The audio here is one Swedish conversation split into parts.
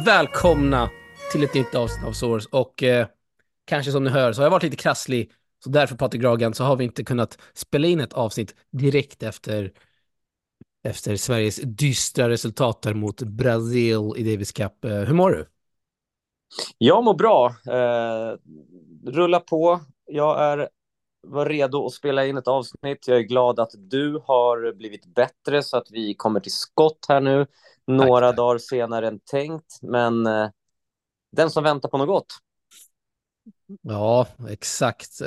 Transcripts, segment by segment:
välkomna till ett nytt avsnitt av Source. Och kanske som ni hör så har jag varit lite krasslig. Så därför, Patrik Gragan, så har vi inte kunnat spela in ett avsnitt direkt efter Sveriges dystra resultat där mot Brasil i Davis Cup. Hur mår du? Jag mår bra. Rulla på. Var redo att spela in ett avsnitt. Jag är glad att du har blivit bättre så att vi kommer till skott här nu. Tack, Några tack. dagar senare än tänkt. Men den som väntar på något gott. Ja, exakt.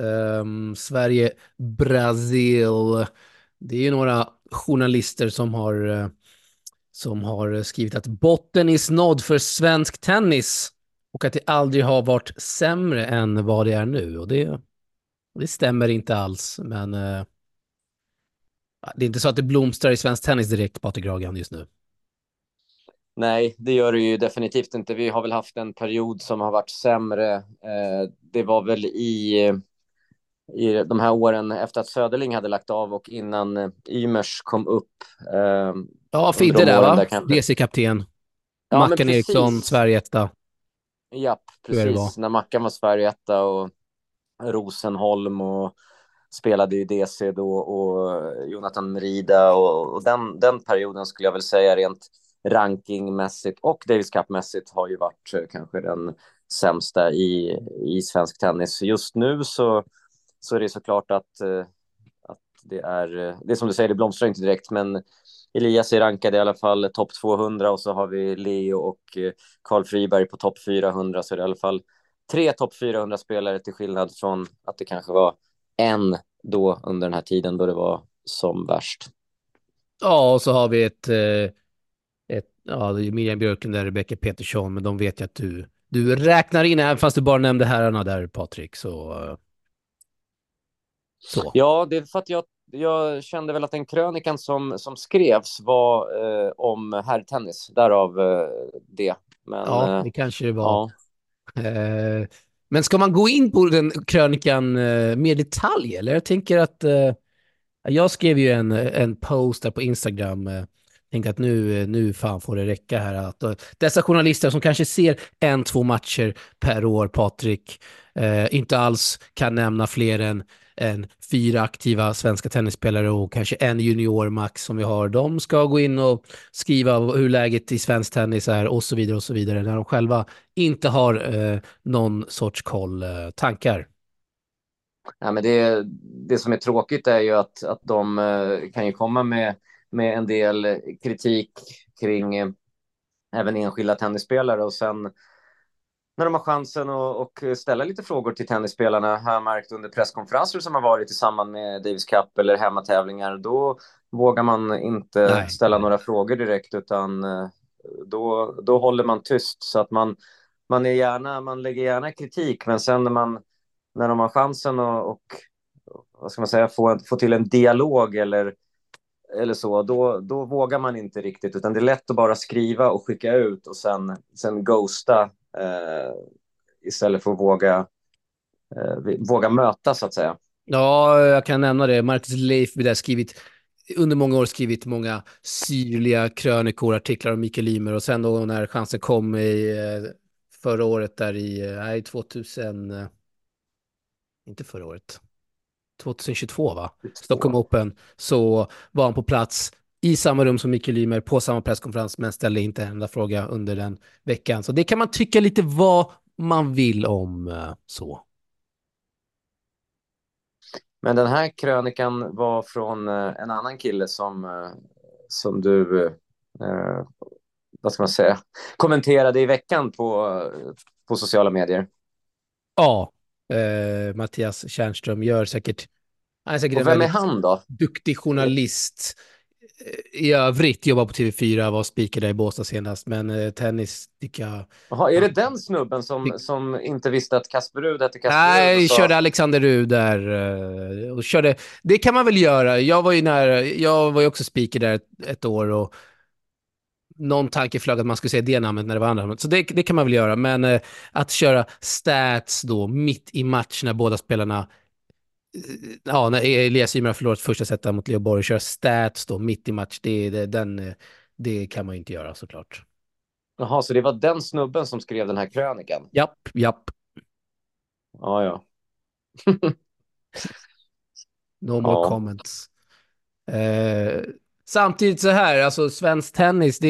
Sverige-Brasil. Det är ju några journalister som har skrivit att botten är nådd för svensk tennis och att det aldrig har varit sämre än vad det är nu. Och det stämmer inte alls, men det är inte så att det blomstrar i svensk tennis direkt, Patrik Gragan, just nu. Nej, det gör det ju definitivt inte. Vi har väl haft en period som har varit sämre. Det var väl i de här åren efter att Söderling hade lagt av och innan Ymers kom upp Ja, under Fidde de där, åren va? där kanske. DC-kapten. Ja, men Mackan Eriksson, precis. Sverigetta, Japp, tror jag det var. precis. När Mackan var Sverigeetta och Rosenholm och spelade i DC då och Jonathan Merida och den perioden skulle jag väl säga rent rankingmässigt och Davis Cup-mässigt har ju varit kanske den sämsta i svensk tennis. Just nu så är det såklart att det är som du säger, det blomstrar inte direkt, men Elias är rankad i alla fall topp 200 och så har vi Leo och Carl Friberg på topp 400, så är det i alla fall 3 topp 400-spelare till skillnad från att det kanske var en då under den här tiden då det var som värst. Ja, och så har vi det är Miriam Björklund och Rebecca Petersson, men de vet ju att du räknar in, även fast du bara nämnde herrarna där, Patrik, så. Ja, det är för att jag kände väl att den krönikan som skrevs var om herrtennis, därav det. Men Ja, det kanske det var. ja. Men ska man gå in på den krönikan mer detalj, eller? Jag tänker att jag skrev ju en post där på Instagram. Tänkte att nu fan får det räcka här. Att, dessa journalister som kanske ser 1-2 matcher per år, Patrik, inte alls kan nämna fler än 4 aktiva svenska tennisspelare och kanske en junior max som vi har. De ska gå in och skriva hur läget i svensk tennis är och så vidare, när de själva inte har någon sorts koll, tankar. Ja, men det som är tråkigt är ju att de kan ju komma med en del kritik kring även enskilda tennisspelare och sen när de har chansen att ställa lite frågor till tennisspelarna här märkt under presskonferenser som har varit i samband med Davis Cup eller hemmatävlingar, då vågar man inte Nej, ställa nej. några frågor direkt utan då håller man tyst så att man lägger gärna kritik, men sen när de har chansen och vad ska man säga, få till en dialog eller så, då vågar man inte riktigt, utan det är lätt att bara skriva och skicka ut och sen ghosta istället för att våga möta så att säga. Ja, jag kan nämna det. Marcus Leifby där under många år skrivit många syrliga krönikor, artiklar om Mikael Ymer, och sen då när chansen kom förra året där nej, 2000, inte förra året, 2022, va? Stockholm 22. Open, så var han på plats i samma rum som Mikael Ymer på samma presskonferens, men ställde inte en enda fråga under den veckan. Så det kan man tycka lite vad man vill om, så. Men den här krönikan var från en annan kille som du vad ska man säga, kommenterade i veckan på sociala medier. Ja, Mattias Tjärnström han är säkert en Och vem är väldigt han då? duktig journalist. I övrigt jobbar på TV4, var speaker där i Båstad senast, men tennis tycker jag... Jaha, är det den snubben som inte visste att Kasper Ruud hette Kasper Ruud och Nej, sa körde Alexander Rud där och körde... Det kan man väl göra. Jag var ju också speaker där ett år, och någon tanke flög att man skulle säga det namnet när det var andra namnet. Så det kan man väl göra, men att köra stats då mitt i match när båda spelarna, ja, när Elias Ymer har förlorat första setet mot Leo Borg, köra stats då mitt i match, det kan man ju inte göra, såklart. Jaha, så det var den snubben som skrev den här krönikan? Japp, japp. Ja, ja. No more Ja. comments. Eh, Samtidigt så här, alltså svensk tennis,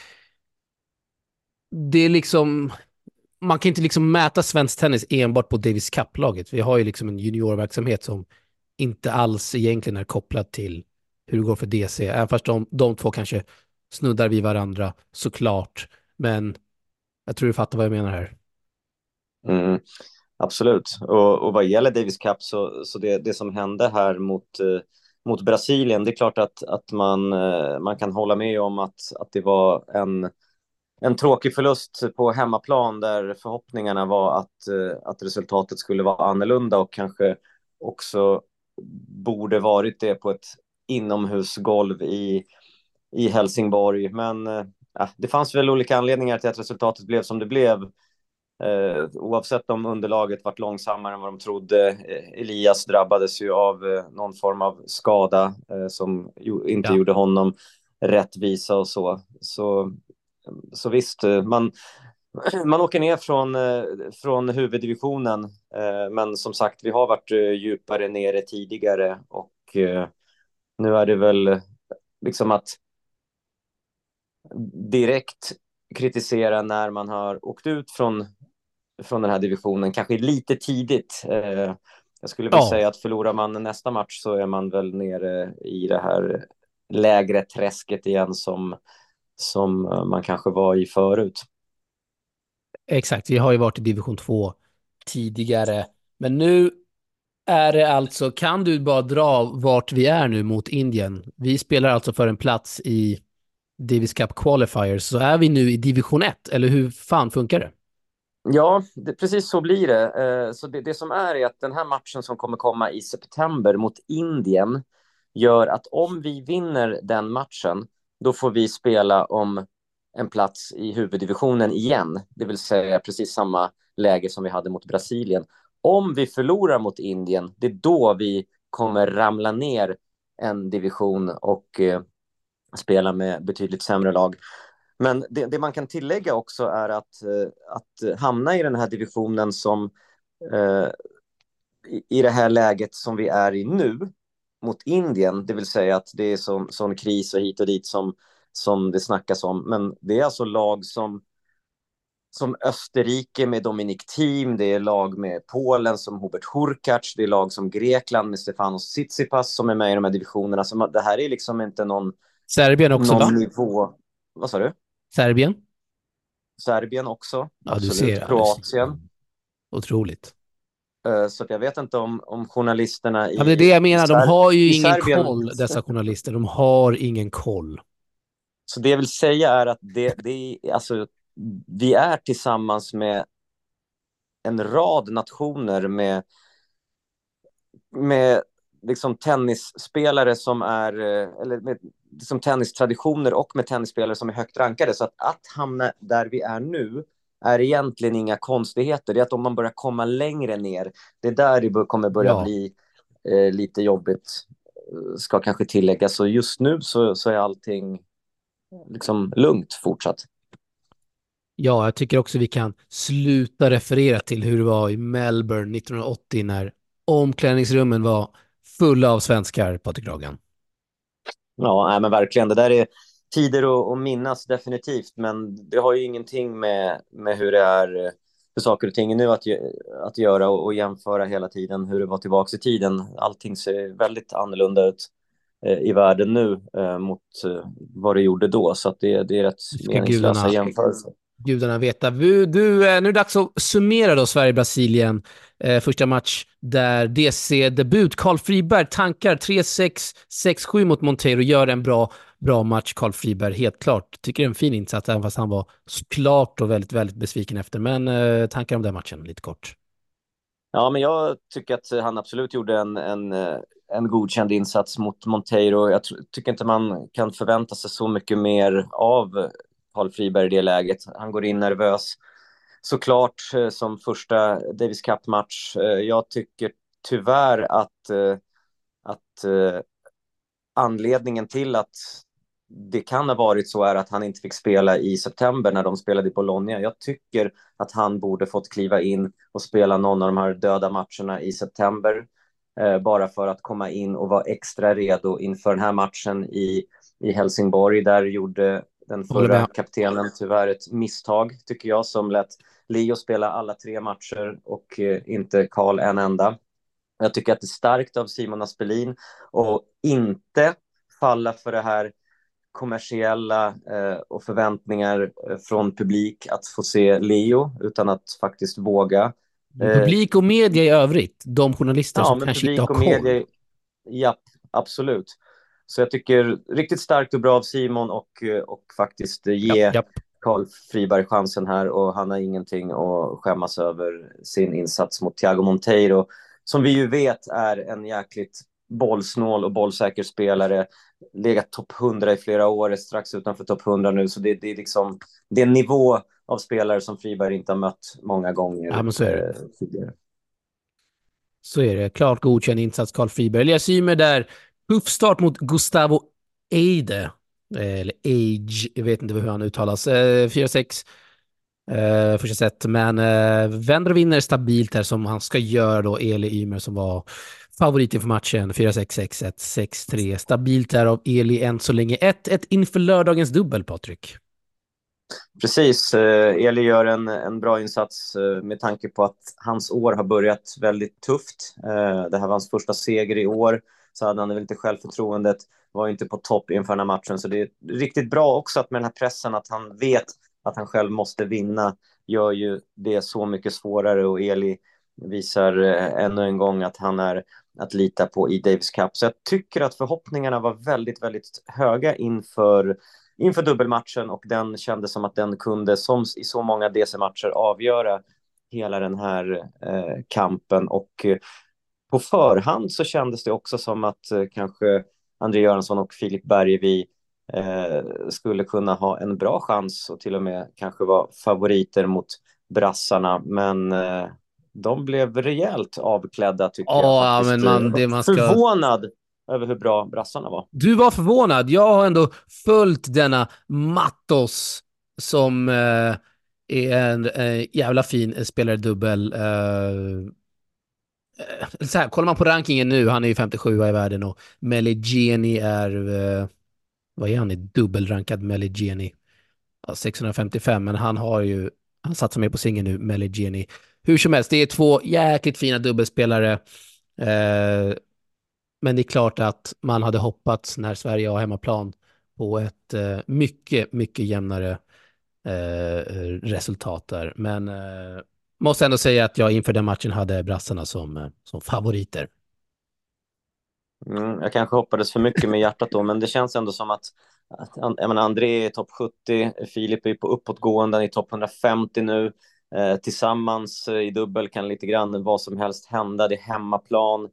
det är liksom, man kan inte liksom mäta svensk tennis enbart på Davis Cup-laget. Vi har ju liksom en juniorverksamhet som inte alls egentligen är kopplad till hur det går för DC. Även fast de två kanske snuddar vid varandra såklart. Men jag tror du fattar vad jag menar här. Mm. Absolut. Och vad gäller Davis Cup så det som hände här mot Brasilien, det är klart att man kan hålla med om att det var en tråkig förlust på hemmaplan där förhoppningarna var att resultatet skulle vara annorlunda och kanske också borde varit det på ett inomhusgolv i Helsingborg. Men det fanns väl olika anledningar till att resultatet blev som det blev. Oavsett om underlaget varit långsammare än vad de trodde. Elias drabbades ju av någon form av skada som inte Ja, gjorde honom rättvisa och så visst, man åker ner från huvuddivisionen, men som sagt, vi har varit djupare nere tidigare och nu är det väl liksom att direkt kritisera när man har åkt ut från den här divisionen, kanske lite tidigt. Jag skulle väl ja, säga att förlorar man nästa match så är man väl nere i det här lägre träsket igen som man kanske var i förut. exakt. Vi har ju varit i division 2 tidigare. Men nu är det alltså, kan du bara dra vart vi är nu mot Indien? Vi spelar alltså för en plats i Davis Cup Qualifiers, så är vi nu i division 1, eller hur fan funkar det? Ja, precis så blir det. Så det som är att den här matchen som kommer komma i september mot Indien gör att om vi vinner den matchen, då får vi spela om en plats i huvuddivisionen igen. Det vill säga precis samma läge som vi hade mot Brasilien. Om vi förlorar mot Indien, det är då vi kommer ramla ner en division och spela med betydligt sämre lag. Men det man kan tillägga också är att hamna i den här divisionen som eh, i det här läget som vi är i nu mot Indien, det vill säga att det är sån kris och hit och dit som det snackas om. Men det är alltså lag som Österrike med Dominic Thiem, det är lag med Polen som Hubert Hurkacz, det är lag som Grekland med Stefanos Tsitsipas som är med i de här divisionerna. Så det här är liksom inte Serbien också, va? någon nivå. Vad sa du? Serbien? Serbien också, Ja, du ser. absolut. Ja, du ser. Ja. Kroatien. Otroligt. Så att jag vet inte om journalisterna Ja, det är det jag i, menar. De har ju i ingen Serbien. koll, dessa journalister. De har ingen koll. Så det jag vill säga är att alltså, vi är tillsammans med en rad nationer med liksom tennisspelare som är, eller med liksom tennistraditioner och med tennisspelare som är högt rankade. Så att hamna där vi är nu är egentligen inga konstigheter. Det är att om man börjar komma längre ner, det är där det kommer börja Ja. bli lite jobbigt, ska kanske tilläggas. Så just nu så är allting liksom lugnt fortsatt. Ja, jag tycker också vi kan sluta referera till hur det var i Melbourne 1980 när omklädningsrummen var fulla av svenskar, Patrik Ragan. Ja, nej, men verkligen. Det där är tider att minnas definitivt, men det har ju ingenting med hur det är för saker och ting nu att göra och jämföra hela tiden hur det var tillbaka i tiden. Allting ser väldigt annorlunda ut i världen nu mot vad det gjorde då, så att det är rätt Det ska meningslösa jämförelser. gudarna veta. Nu är det dags att summera då Sverige-Brasilien. Första match där DC-debut. Carl Friberg tankar 3-6, 6-7 mot Monteiro. Gör en bra match, Carl Friberg, helt klart. Tycker det är en fin insats, även fast han var såklart och väldigt, väldigt besviken efter. Men tankar om den matchen, lite kort. Ja, men jag tycker att han absolut gjorde en godkänd insats mot Monteiro. Jag tycker inte man kan förvänta sig så mycket mer av Carl Friberg i det läget. Han går in nervös, såklart, som första Davis Cup-match. Jag tycker tyvärr att anledningen till att det kan ha varit så är att han inte fick spela i september när de spelade i Bologna. Jag tycker att han borde fått kliva in och spela någon av de här döda matcherna i september. Bara för att komma in och vara extra redo inför den här matchen i Helsingborg. Där gjorde den Håller förra med. kaptenen tyvärr ett misstag, tycker jag, som lät Leo spela alla 3 matcher och inte Karl en enda. Jag tycker att det är starkt av Simon Aspelin och inte falla för det här kommersiella och förväntningar från publik att få se Leo, utan att faktiskt våga. Publik och media i övrigt, de journalister Ja, som men kanske inte har publik och koll. media, ja, absolut. Så jag tycker riktigt starkt och bra av Simon och faktiskt Japp, ge japp. Karl Friberg chansen här, och han har ingenting att skämmas över sin insats mot Thiago Monteiro, som vi ju vet är en jäkligt bollsnål och bollsäker spelare, legat topp 100 i flera år, är strax utanför topp 100 nu, så det är liksom, det är en nivå av spelare som Friberg inte har mött många gånger Ja, men så är det. tidigare. Så är det. Klart godkänd insats, Karl Friberg. Elias Ymer där. Tuff start mot Gustavo Eide. Eller Age, jag vet inte hur han uttalas. 4-6 första set. Men vänder och vinner stabilt här som han ska göra då. Eli Ymer som var favorit inför matchen. 4-6, 6-1, 6-3. Stabilt där av Eli än så länge. 1-1 inför lördagens dubbel, Patrik. Precis, Eli gör en bra insats med tanke på att hans år har börjat väldigt tufft. Det här var hans första seger i år, så hade han väl inte självförtroendet, var inte på topp inför den här matchen. Så det är riktigt bra också att med den här pressen, att han vet att han själv måste vinna, gör ju det så mycket svårare, och Eli visar ännu en gång att han är att lita på i Davis Cup. Så jag tycker att förhoppningarna var väldigt, väldigt höga inför dubbelmatchen, och den kändes som att den kunde, som i så många DC-matcher, avgöra hela den här kampen. Och på förhand så kändes det också som att kanske André Göransson och Filip Bergevi skulle kunna ha en bra chans och till och med kanske vara favoriter mot brassarna, men de blev rejält avklädda, tycker jag Ja, faktiskt. men Jag var det man ska... förvånad över hur bra brassarna var. Du var förvånad. Jag har ändå följt denna Mattos som är en jävla fin spelare dubbel. Så här, kollar man på rankingen nu, han är ju 57 i världen och Meligeni är, vad är han i dubbelrankad Meligeni? Ja, 655, men han satsar mer på singeln nu, Meligeni. Hur som helst, det är 2 jäkligt fina dubbelspelare. Men det är klart att man hade hoppats när Sverige har hemmaplan på ett mycket, mycket jämnare resultat där. Men måste ändå säga att jag inför den matchen hade brassarna som favoriter. Jag kanske hoppades för mycket med hjärtat då, men det känns ändå som att jag menar, André är topp 70, Filip är på uppåtgående i topp 150 nu. Tillsammans i dubbel kan lite grann vad som helst hända, det är hemmaplan.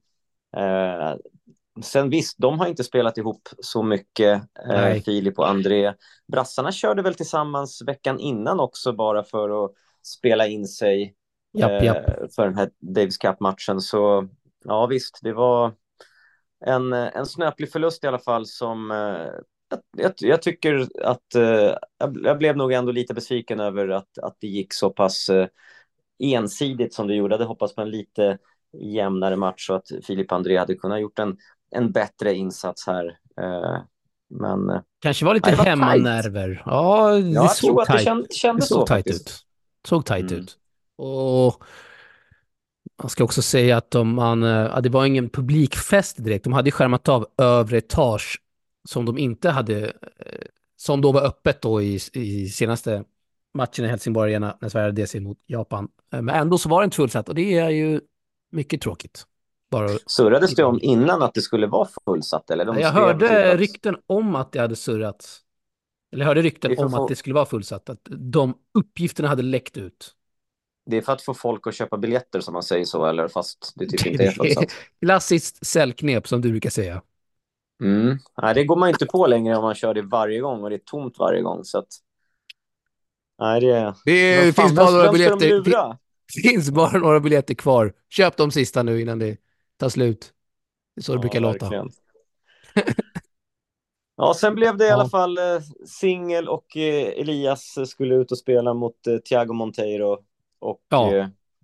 Sen visst, de har inte spelat ihop så mycket, Nej, Filip och André. Brassarna körde väl tillsammans veckan innan också, bara för att spela in sig japp, japp. för den här Davis Cup-matchen. Så ja, visst, det var en snöplig förlust i alla fall, som jag tycker att jag blev nog ändå lite besviken över att det gick så pass ensidigt som det gjorde. Jag hade hoppats på en lite jämnare match, så att Filip André hade kunnat gjort en bättre insats här. Men Kanske var lite nej, det var tajt. hemmanerver. Ja, Ja, det jag tror såg att det tajt. Det kändes såg så tajt faktiskt. ut. Såg tajt Mm. ut. Och man ska också säga att det var ingen publikfest direkt. De hade skärmat av övre etage som de inte hade, som då var öppet då i senaste matchen i Helsingborg Arena när Sverige hade DC mot Japan. Men ändå så var det inte fullsatt och det är ju mycket tråkigt. Bara Surrades det om innan att det skulle vara fullsatt, eller de jag skrev typ hörde att rykten om att det hade surrats. Eller jag hörde rykten det är för, om att det skulle vara fullsatt. Att de uppgifterna hade läckt ut. det är för att få folk att köpa biljetter, som man säger så, eller fast det typ inte är Det är fullsatt. klassiskt säljknep som du brukar säga. Nej, det går man inte på längre om man kör det varje gång och det är tomt varje gång. Så att, nej, vad Det finns fan, bara några vem ska de biljetter. lura? Finns bara några biljetter kvar. Köp de sista nu innan det tar slut. Det är så det brukar Ja, låta. verkligen. Ja, sen blev det i alla Ja, fall Singel och Elias skulle ut och spela mot Thiago Monteiro. Och ja.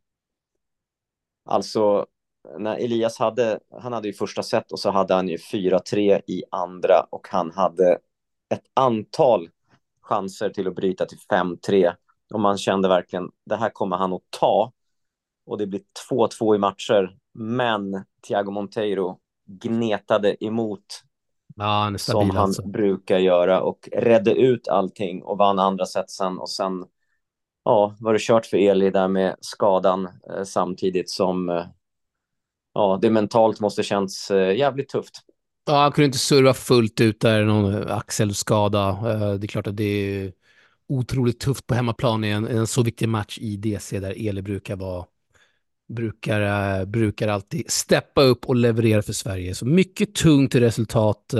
alltså, när Elias han hade ju första set och så hade han ju 4-3 i andra och han hade ett antal chanser till att bryta till 5-3 och man kände verkligen det här kommer han att ta och det blir 2-2 i matcher, men Thiago Monteiro gnetade emot Ja, han är som stabil han alltså. brukar göra och redde ut allting och vann andra set sen och sen ja, var det kört för Eli där med skadan samtidigt som ja, det mentalt måste känns jävligt tufft. Ja, han kunde inte serva fullt ut där, någon axelskada. Det är klart att det är otroligt tufft på hemmaplan i en så viktig match i DC där Eli brukar alltid steppa upp och leverera för Sverige. Så mycket tungt resultat.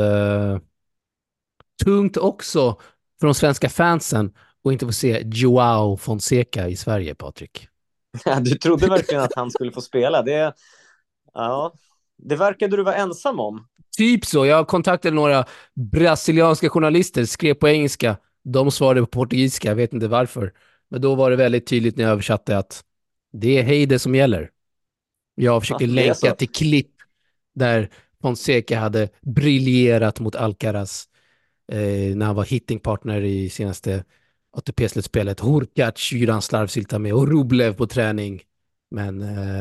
Tungt också för de svenska fansen och inte få se Joao Fonseca i Sverige, Patrik. Du trodde verkligen att han skulle få spela. Ja, det verkade du vara ensam om. Typ så. Jag kontaktade några brasilianska journalister, skrev på engelska. De svarade på portugisiska, jag vet inte varför. Men då var det väldigt tydligt när jag översatte att det är Heide som gäller. Jag försöker Det är länka så. till klipp där Fonseca hade briljerat mot Alcaraz när han var hittingpartner i senaste ATP-slutspelet. Hurkacz gjorde han slarvsylta med och Rublev på träning. Men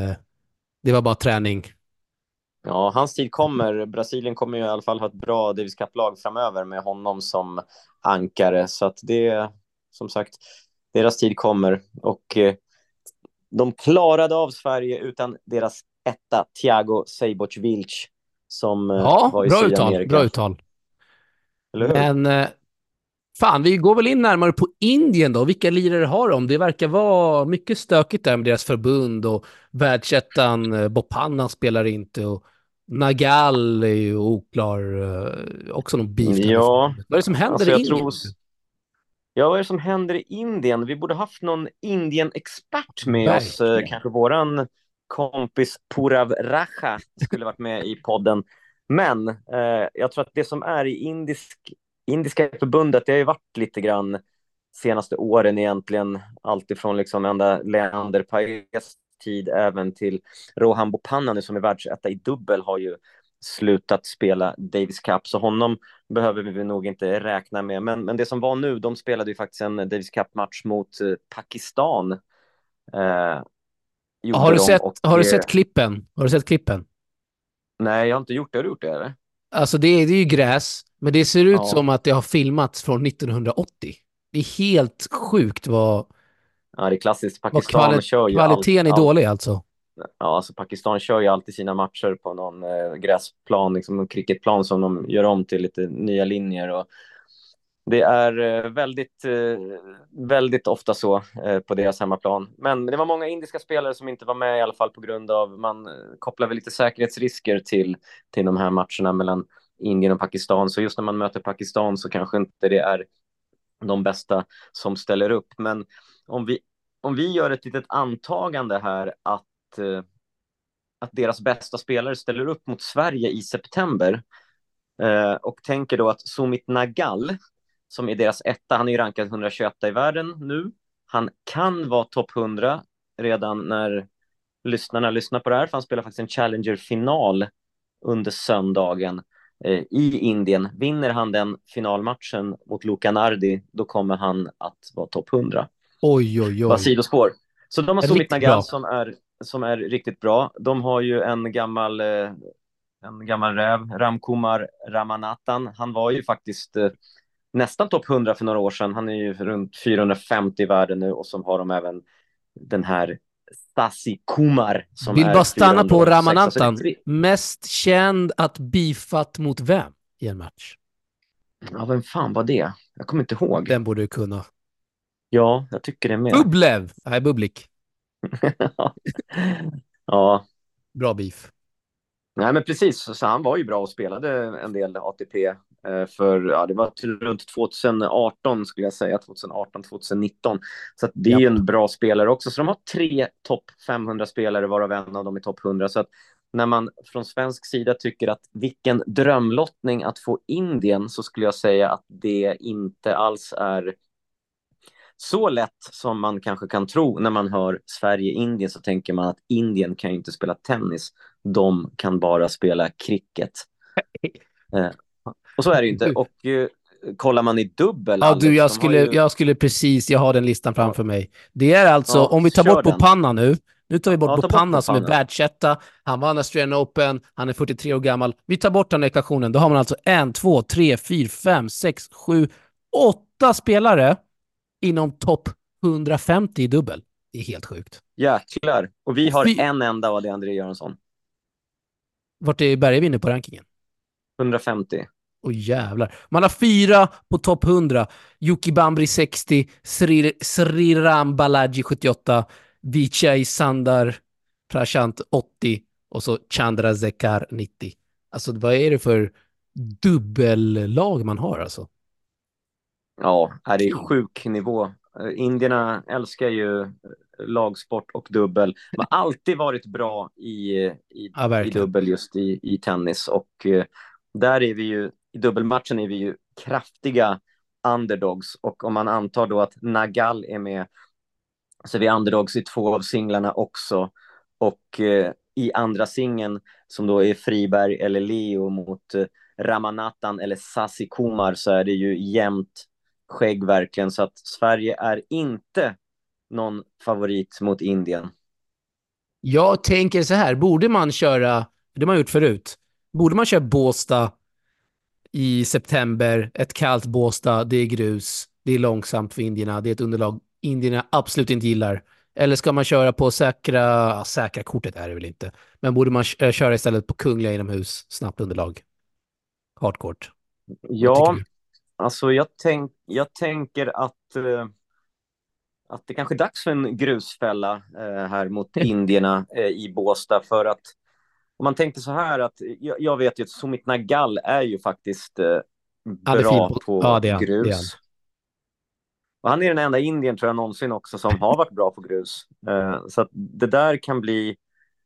det var bara träning. Ja, hans tid kommer. Brasilien kommer ju i alla fall ha ett bra Davis Cup-lag framöver med honom som ankare. Så att det, som sagt, deras tid kommer. Och de klarade av Sverige utan deras etta, Thiago Sejboc-Vilch, som Ja, var i bra uttal. Bra Sydamerika. uttal. Eller hur? Men fan, vi går väl in närmare på Indien då. Vilka lirare har de? Det verkar vara mycket stökigt där med deras förbund och världsettan Bopanna spelar inte och Nagal är ju oklar. Också någon beef där med Ja, förbundet. Vad är det som händer alltså i jag Indien? tror... Ja, vad är det som händer i Indien? Vi borde haft någon Indien-expert med oss. Verkligen. Kanske våran kompis Purav Raja skulle varit med i podden. Men jag tror att det som är i Indiska förbundet, det har ju varit lite grann senaste åren egentligen. Alltifrån liksom ända Leander Paes tid även till Rohan Bopanna nu som är världsetta i dubbel har ju slutat spela Davis Cup. Så honom behöver vi nog inte räkna med. Men det som var nu, de spelade ju faktiskt en Davis Cup-match mot Pakistan. Eh, gjorde de. Och Har du sett klippen? Har du sett klippen? nej, jag har inte gjort det. Har du gjort det, eller? Alltså det är ju gräs, men det ser ut Ja. som att det har filmats från 1980. Det är helt sjukt Ja, det är klassiskt. vad Pakistan kör ju kvaliteten är dålig alltså. ja, alltså Pakistan kör ju alltid sina matcher på någon gräsplan, liksom en cricketplan som de gör om till lite nya linjer. Och det är väldigt ofta så på deras hemmaplan. Men det var många indiska spelare som inte var med i alla fall på grund av man kopplar väl lite säkerhetsrisker till de här matcherna mellan Indien och Pakistan. Så just när man möter Pakistan så kanske inte det är de bästa som ställer upp. Men om vi gör ett litet antagande här att deras bästa spelare ställer upp mot Sverige i september och tänker då att Sumit Nagal som är deras etta, han är ju rankad 121 i världen nu. Han kan vara topp 100 redan när lyssnarna lyssnar på det här, för han spelar faktiskt en Challenger-final under söndagen i Indien. Vinner han den finalmatchen mot Luka Nardi, då kommer han att vara topp 100. Oj, oj, Bara oj. sidospår. Så de har Sumit Riktigt Nagal bra. som är riktigt bra. De har ju en gammal räv, Ramkumar Ramanathan. Han var ju faktiskt nästan topp 100 för några år sedan. Han är ju runt 450 i världen nu och så har de även den här Stasi Kumar som Vill bara är stanna på 486. Alltså Ramanathan. Mest känd att beefat mot vem i en match? ja, vem fan var det? Jag kommer inte ihåg. Den borde du kunna. Ja, jag tycker det med. Bublev! Nej, Bublik. Ja, Bra beef. nej men precis. Så han var ju bra och spelade en del ATP för, ja, det var till runt 2018 skulle jag säga, 2018, 2019. Så att det är ju Japp. en bra spelare också. Så de har 3 topp 500 spelare varav en av dem är topp 100. Så att när man från svensk sida tycker att vilken drömlottning att få Indien, så skulle jag säga att det inte alls är så lätt som man kanske kan tro. När man hör Sverige-Indien så tänker man att Indien kan ju inte spela tennis. De kan bara spela cricket. Eh, och så är det ju inte. Och kollar man i dubbel, Ja, du, Alex, de har ju... jag skulle precis, jag har den listan Ja, framför mig. Det är alltså, ja, om vi tar kör bort den. Bopanna nu tar vi bort Ja, ta bort Bopanna som är Bopanna. världsetta, han vann Australian Open, han är 43 år gammal. Vi tar bort den ekvationen, då har man alltså 1, 2, 3, 4, 5, 6, 7, 8 spelare inom topp 150 i dubbel. Det är helt sjukt. Jäklar. Och vi har Fy, en enda av det, André Göransson. vart är Berge inne på rankingen? 150. Åh jävlar. Man har 4 på topp 100. Yuki Bambri 60, Sriram Balaji 78, Vichai Sandar Prashant 80 och så Chandra Zekar 90. Alltså vad är det för dubbellag man har alltså? Ja, det är sjuk nivå. Indierna älskar ju lagsport och dubbel. De har alltid varit bra Ja, i verkligen. dubbel just i tennis. Och där är vi ju, i dubbelmatchen är vi ju kraftiga underdogs. Och om man antar då att Nagal är med, så är vi underdogs i 2 av singlarna också. Och i andra singeln, som då är Friberg eller Leo mot Ramanathan eller Sasi Kumar, så är det ju jämnt skägg verkligen. Så att Sverige är inte någon favorit mot Indien. Jag tänker så här, borde man köra, det har man gjort förut, borde man köra Båstad i september, ett kallt Båstad, det är grus, det är långsamt för indierna, det är ett underlag indierna absolut inte gillar. Eller ska man köra på säkra kortet är det väl inte, men borde man köra istället på Kungliga inomhus, snabbt underlag, hardcourt? Vad tycker Ja, du? alltså jag tänker att det kanske är dags för en grusfälla här mot indierna i Båstad. För att om man tänkte så här, att jag vet ju att Sumit Nagal är ju faktiskt Ja, det är fin bra på. Ja, på det är han. Det är han. grus. Och han är den enda indien, tror jag, någonsin också som har varit bra på grus. Så att det där kan bli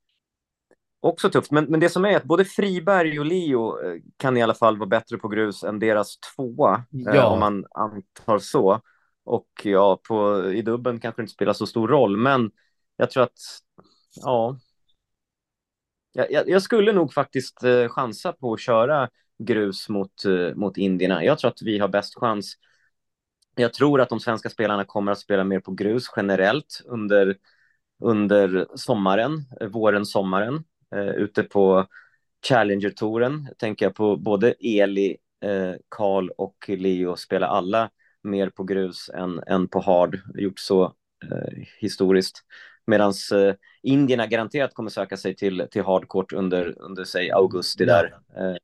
också tufft. Men det som är att både Friberg och Leo kan i alla fall vara bättre på grus än deras tvåa, om Ja, man antar så. Och ja, i dubben kanske det inte spelar så stor roll. Men jag tror att, ja, jag skulle nog faktiskt chansa på att köra grus mot indierna. Jag tror att vi har bäst chans. Jag tror att de svenska spelarna kommer att spela mer på grus generellt under sommaren, våren, sommaren, ute på Challenger-touren. Tänker jag på både Eli, Karl och Leo, spelar alla mer på grus än på hard, gjort så historiskt. Medan indierna garanterat kommer söka sig till hardcourt under säg augusti ja. där.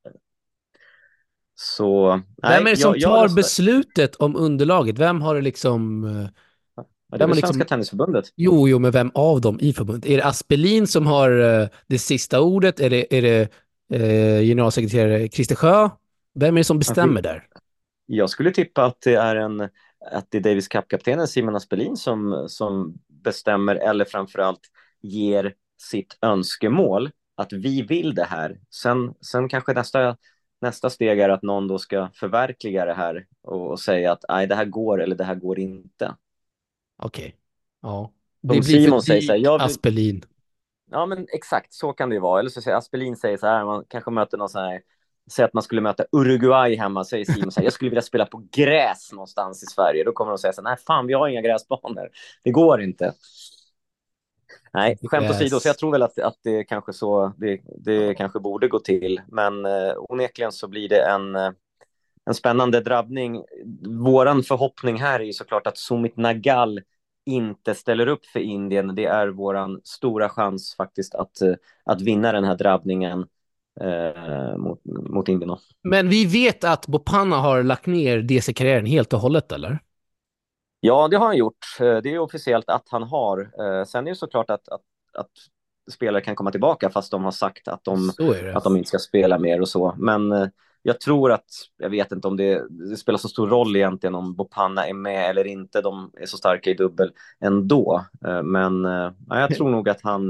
Så Vem är nej, det som jag tar röstar. beslutet om underlaget? Vem har det liksom... Ja, det är Vem väl har Svenska liksom... Tennisförbundet. Jo, men vem av dem i förbundet? Är det Aspelin som har det sista ordet? Är det generalsekreterare Christer Sjö? Vem är det som Alltså, bestämmer där? jag skulle tippa att det är Davis Cup-kaptenen Simon Aspelin som bestämmer, eller framförallt ger sitt önskemål att vi vill det här. Sen kanske nästa steg är att någon då ska förverkliga det här och säga att nej, det här går eller det här går inte. Okej. Ja. Det Som blir för Simon säger så här, dyrt, Aspelin. ja, men exakt så kan det ju vara. Eller så säger Aspelin säger så här, man kanske möter någon sån här, säg att man skulle möta Uruguay hemma, säger Simon så här, jag skulle vilja spela på gräs någonstans i Sverige. Då kommer de säga så här, nej fan, vi har inga gräsbanor. Det går inte. Nej, skämt åsido, så jag Yes. tror väl att det kanske så, det kanske borde gå till. Men onekligen så blir det en spännande drabbning. Våran förhoppning här är ju såklart att Sumit Nagal inte ställer upp för Indien. Det är våran stora chans faktiskt att vinna den här drabbningen mot Indien. Men vi vet att Bopanna har lagt ner DC-karriären helt och hållet, eller? Ja, det har han gjort. Det är officiellt att han har. Sen är det såklart att spelare kan komma tillbaka fast de har sagt Så är det. att de inte ska spela mer och så. Men jag tror jag vet inte om det spelar så stor roll egentligen om Bopanna är med eller inte. De är så starka i dubbel ändå. Men jag tror nog att han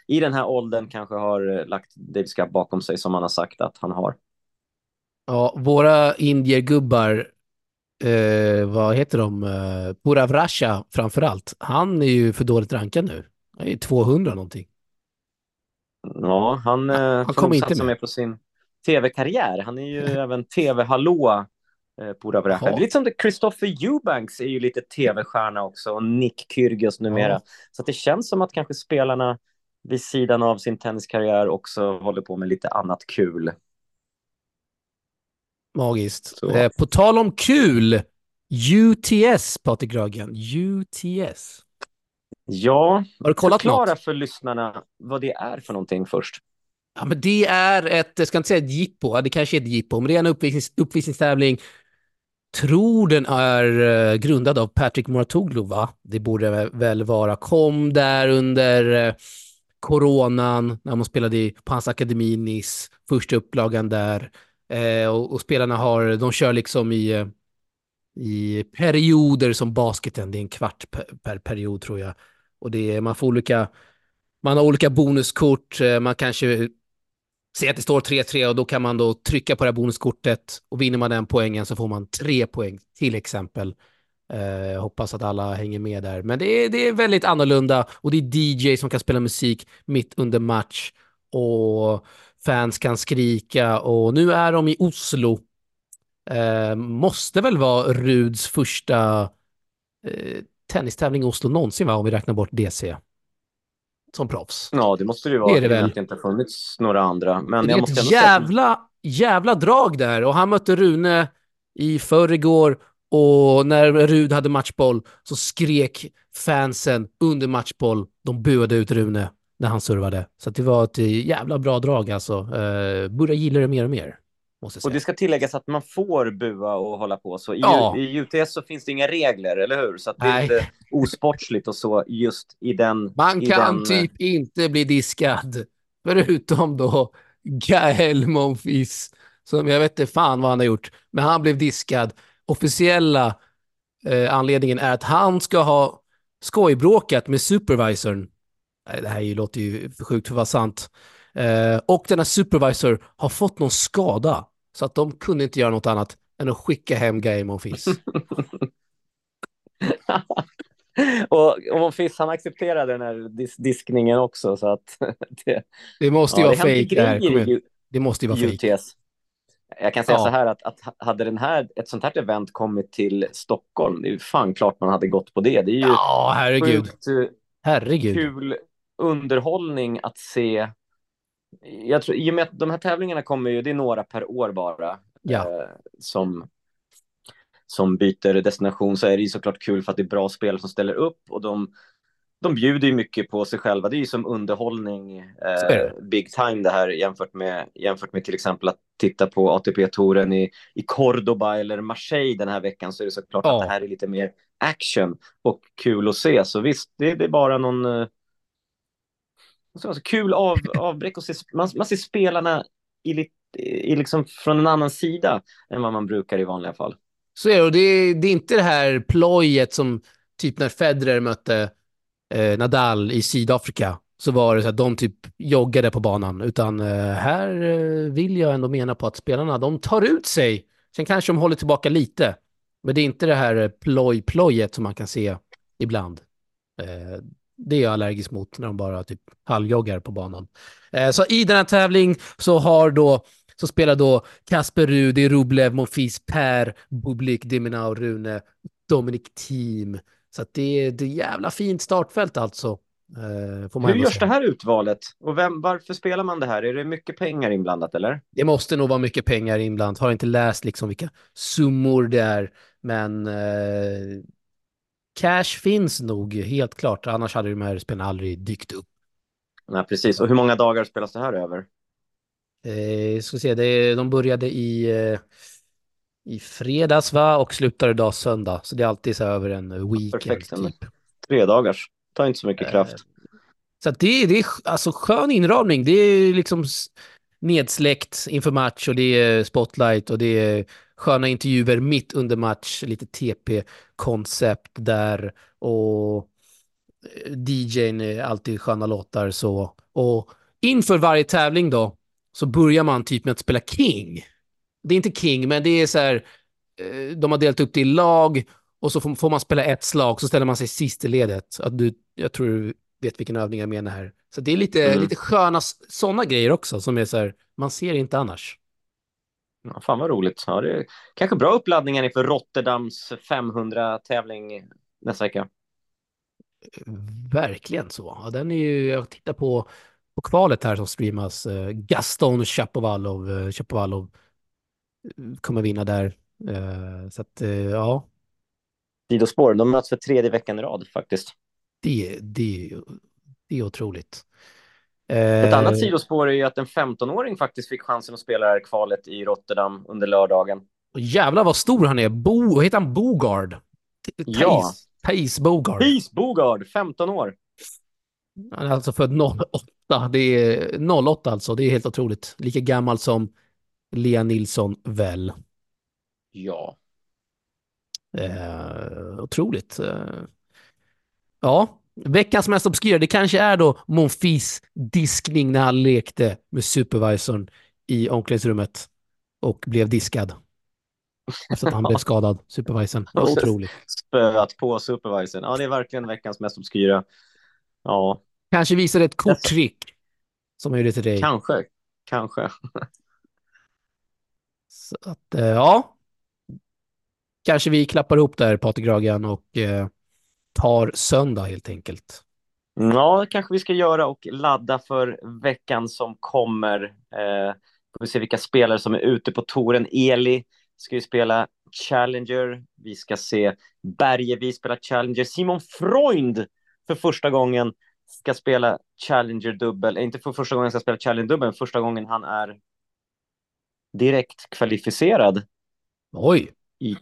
i den här åldern kanske har lagt Davis Cup bakom sig som han har sagt att han har. Ja, våra indiergubbar, vad heter de? Puravrasha framförallt. Han är ju för dåligt rankad nu. Han är 200 någonting. Ja, han Han får nog kommer inte satsa med. mer på sin tv-karriär. Han är ju även tv-hallå på Ravrasha. Det är Jaha, lite som det, Christopher Eubanks är ju lite tv-stjärna också och Nick Kyrgios numera. ja, Så att det känns som att kanske spelarna vid sidan av sin tenniskarriär också håller på med lite annat kul. magiskt. Så På tal om kul, UTS, Patrik Rögen. UTS. ja, Har du kollat förklara något? för lyssnarna vad det är för någonting först. Ja, men det är ett, jag ska inte säga ett jippo, ja, det kanske är ett jippo, men det är en uppvisningstävling. Tror den är grundad av Patrick Mouratoglou, va? Det borde väl vara. Kom där under coronan när man spelade på hans akademi i Nice, första upplagan där. Och spelarna de kör liksom i perioder som basketen. Det är en kvart per period tror jag. Och man har olika bonuskort. Man kanske ser att det står 3-3 och då kan man då trycka på det här bonuskortet och vinner man den poängen så får man 3 poäng till exempel. Hoppas att alla hänger med där. Men det är väldigt annorlunda och det är DJ som kan spela musik mitt under match och fans kan skrika och nu är de i Oslo. Måste väl vara Ruds första tennistävling i Oslo någonsin, va? Om vi räknar bort DC som proffs. Ja, det måste det ju Det är vara det i och med väl. att det inte har funnits några andra. Men Det är jag måste ett ändå säga att jävla drag där och han mötte Rune i förrgår och när Rud hade matchboll så skrek fansen under matchboll. De buade ut Rune när han servade. Så att det var ett jävla bra drag alltså. Börjar gilla det mer och mer, måste jag och det säga. ska tilläggas att man får bua och hålla på så. Ja, I UTS så finns det inga regler, eller hur? Så att det är nej. lite osportsligt och så just Man i kan den typ inte bli diskad. Förutom då Gael Monfils. Som jag vet inte fan vad han har gjort. Men han blev diskad. Officiella anledningen är att han ska ha skojbråkat med supervisorn. Nej, det här låter ju för sjukt för att vara sant. Och denna supervisor har fått någon skada. Så att de kunde inte göra något annat än att skicka hem Gael Monfils. och Monfils, han accepterade den här diskningen också. Så att det, Det måste ju ja, vara det händer fejk där. grejer Kom igen. i Det måste ju vara fejk. UTS. Jag kan säga så Ja, här att hade ett sånt här event kommit till Stockholm, det är ju fan klart man hade gått på det. Det är ju ja, herregud. sjukt Herregud. kul underhållning att se. Jag tror, i och med att de här tävlingarna kommer ju, det är några per år bara Ja. som byter destination, så är det ju såklart kul för att det är bra spelare som ställer upp och de bjuder ju mycket på sig själva. Det är ju som underhållning Så är det. big time det här jämfört med till exempel att titta på ATP-touren i Cordoba eller Marseille den här veckan, så är det såklart att det Ja. här är lite mer action och kul att se. Så visst, det är bara någon alltså, kul avbräck och man ser spelarna i liksom från en annan sida än vad man brukar i vanliga fall. Så är det. Och det är inte det här plojet som typ när Federer mötte Nadal i Sydafrika. Så var det så att de typ joggade på banan. Utan här vill jag ändå mena på att spelarna, de tar ut sig. Sen kanske de håller tillbaka lite. Men det är inte det här plojet som man kan se ibland. Det är jag allergisk mot när de bara typ halvjoggar på banan. Så i den här tävling så spelar då Kasper Ruud, Rublev, Monfils, Per, Bublik, Deminau, Rune, Dominic Thiem. Så att det är ett jävla fint startfält alltså. Får man Hur ändå görs det säga. här utvalet? Och varför spelar man det här? Är det mycket pengar inblandat eller? Det måste nog vara mycket pengar inblandat. Har inte läst liksom vilka summor det är. Men cash finns nog helt klart. Annars hade de här spelarna aldrig dykt upp. Nej, precis. Och hur många dagar spelas det här över? Ska se, de började i fredags, va? Och slutar idag söndag. Så det är alltid så här över en weekend Perfekt. Men typ. 3 dagars. Tar inte så mycket Eh, kraft. så att det är alltså skön inramning. Det är liksom nedsläckt inför match och det är spotlight och det är sköna intervjuer mitt under match. Lite TP-koncept där och DJn är alltid sköna låtar så. Och inför varje tävling då så börjar man typ med att spela King. Det är inte King, men det är så här, de har delat upp det i lag och så får man spela ett slag, så ställer man sig sist i ledet. Jag tror du vet vilken övning jag menar här. Så det är lite sköna sådana grejer också som är så här, man ser inte annars. Ja, fan vad roligt. Ja, det är kanske bra uppladdningar inför Rotterdams 500-tävling nästa vecka. Verkligen så. Ja, den är ju, jag tittar på kvalet här som streamas. Gaston Chapovalov kommer vinna där. Så att, ja. Sidospår, de möts för 3:e veckan i rad faktiskt. Det är otroligt. Ett annat sidospår är ju att en 15-åring faktiskt fick chansen att spela det här kvalet i Rotterdam under lördagen. Jävlar vad stor han är. Vad heter han? Bogard? Ja. Thijs Bogard. Thijs Bogard, 15 år. Han är alltså född 08. Det är 08 alltså. Det är helt otroligt. Lika gammal som Lea Nilsson väl. Ja. Otroligt. Ja. Veckans mest obskyra, det kanske är då Monfils diskning när han lekte med supervisorn i omklädningsrummet och blev diskad. Efter att han blev skadad, supervisorn. Otroligt. Spöat på supervisorn. Ja, det är verkligen veckans mest obskyra. Ja. Kanske visade ett korttrick som jag gjorde till dig. Kanske. Så att, ja. Kanske vi klappar ihop där, Patrik Ragan, och tar söndag helt enkelt. Ja, det kanske vi ska göra och ladda för veckan som kommer. Får vi se vilka spelare som är ute på touren. Eli ska ju spela Challenger. Vi ska se Bergevi spela Challenger. Simon Freund för första gången ska spela Challenger-dubbel. Inte för första gången ska spela Challenger-dubbel, men första gången han är direkt kvalificerad. Oj!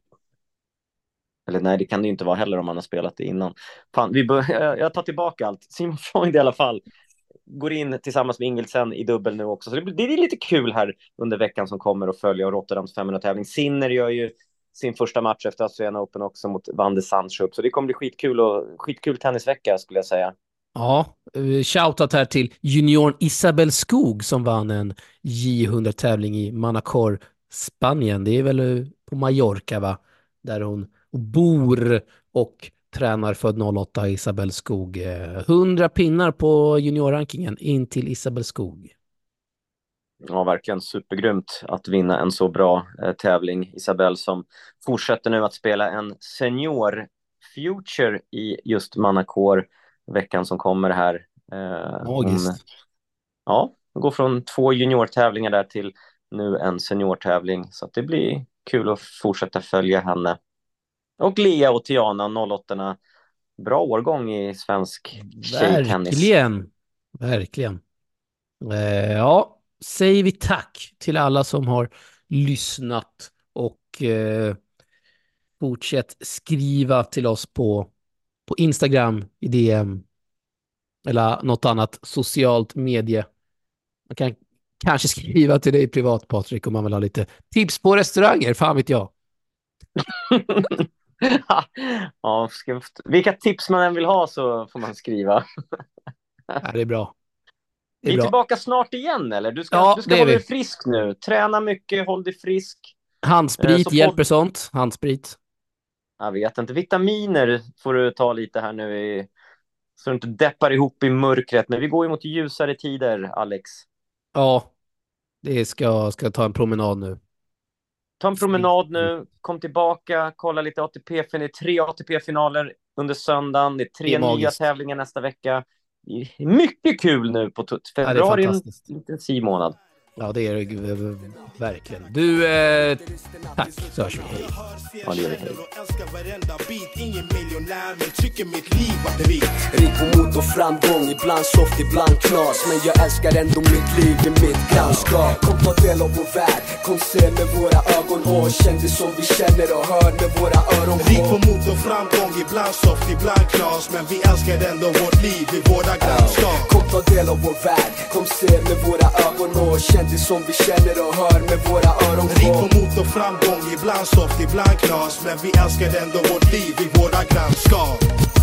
Eller nej, det kan det ju inte vara heller om man har spelat det innan. Fan, jag tar tillbaka allt. Simon Freund i alla fall går in tillsammans med Ingelsen i dubbel nu också. Så det är lite kul här under veckan som kommer att följa Rotterdams 500-tävling. Sinner gör ju sin första match efter Australian Open också mot Van de Sandschulp. Så det kommer bli skitkul tennisvecka skulle jag säga. Ja, shoutout här till juniorn Isabel Skog som vann en J100-tävling i Manacor, Spanien. Det är väl på Mallorca, va? Där hon bor och tränar född 08, Isabel Skog. 100 pinnar på juniorrankingen in till Isabel Skog. Ja, verkligen supergrymt att vinna en så bra tävling. Isabel som fortsätter nu att spela en senior future i just Manacor veckan som kommer här. Magiskt. Hon går från 2 juniortävlingar där till nu en seniortävling. Så att det blir kul att fortsätta följa henne. Och Lea och Tiana, 08-orna. Bra årgång i svensk tjejtennis. Verkligen. Ja, säger vi tack till alla som har lyssnat och fortsätt skriva till oss på Instagram, i DM eller något annat socialt medie. Man kan kanske skriva till dig privat, Patrik, om man vill ha lite tips på restauranger, fan vet jag. Ja, vilka tips man än vill ha så får man skriva. Ja, det är bra. Vi är tillbaka snart igen, eller? Du ska hålla dig frisk nu. Träna mycket, håll dig frisk. Handsprit hjälper sånt. Handsprit. Jag vet inte. Vitaminer får du ta lite här nu. Så du inte deppar ihop i mörkret. Men vi går ju mot ljusare tider, Alex. Ja, det ska ta en promenad nu. Ta en promenad nu. Kom tillbaka. Kolla lite ATP. Det är 3 ATP-finaler under söndagen. Det är 3 nya tävlingar nästa vecka. Mycket kul nu på februari, en intensiv månad. Ja, det är det verkligen. Du, tack, så hörs vi. Hej. Ja, det gör vi. Hej. Rik på motorframgång, ibland soft, ibland knas. Men jag älskar ändå mitt liv i mitt grannskap. Kom ta del av vår värld, kom se med våra ögon och känn det som vi känner och hör med våra öron. Rik på motorframgång, ibland soft, ibland knas. Men vi älskar ändå vårt liv i våra grannskap. Kom ta del av vår värld, kom se med våra ögon och känn det som vi känner och hör med våra öron. Rik på motorframgång, ibland soft, ibland knas. Men vi älskar ändå vårt liv i våra grannskap.